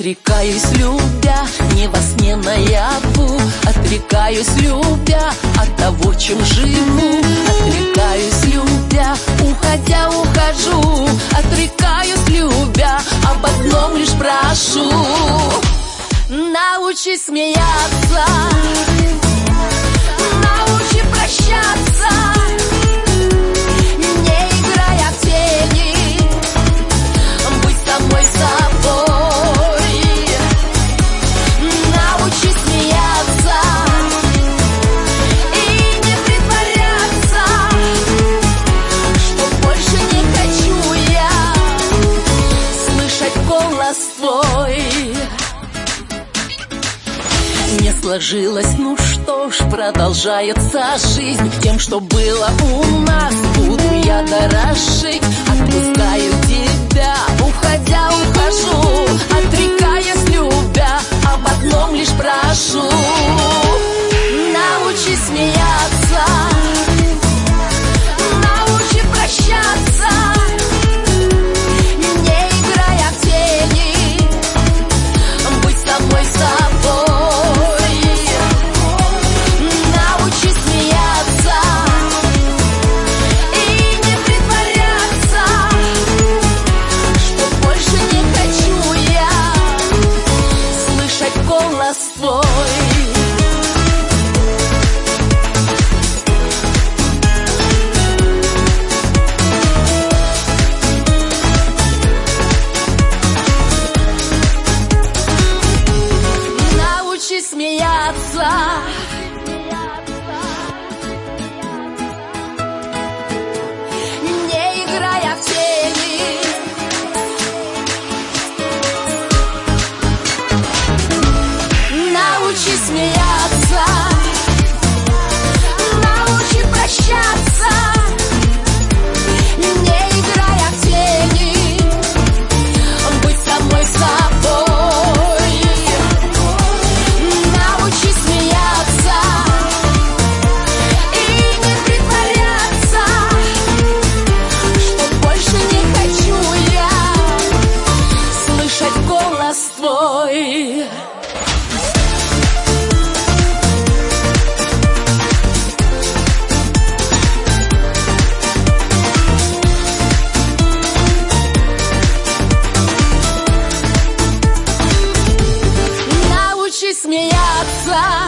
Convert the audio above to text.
Отрекаюсь, любя, не во сне наяву. Отрекаюсь, любя, от того, чем живу. Отрекаюсь, любя, уходя ухожу. Отрекаюсь, любя, об одном лишь прошу: научи смеяться, научи прощаться, не играя в тени, быть самой собой. Научи смеяться и не притворяться, что больше не хочу я слышать голос твой. Не сложилось, ну что ж, продолжается жизнь. Тем, что было у нас, буду я дорожить. Отпускаю тебя, уходя ухожу. Отрекаясь, любя, об одном лишь прошу: научи смеяться, научи прощаться, не играя в тени, быть самой собой. Смеяться, не играя в тени, научи смеяться, научи прощаться, не играя в тени, быть самой собой. Твой. Научи смеяться.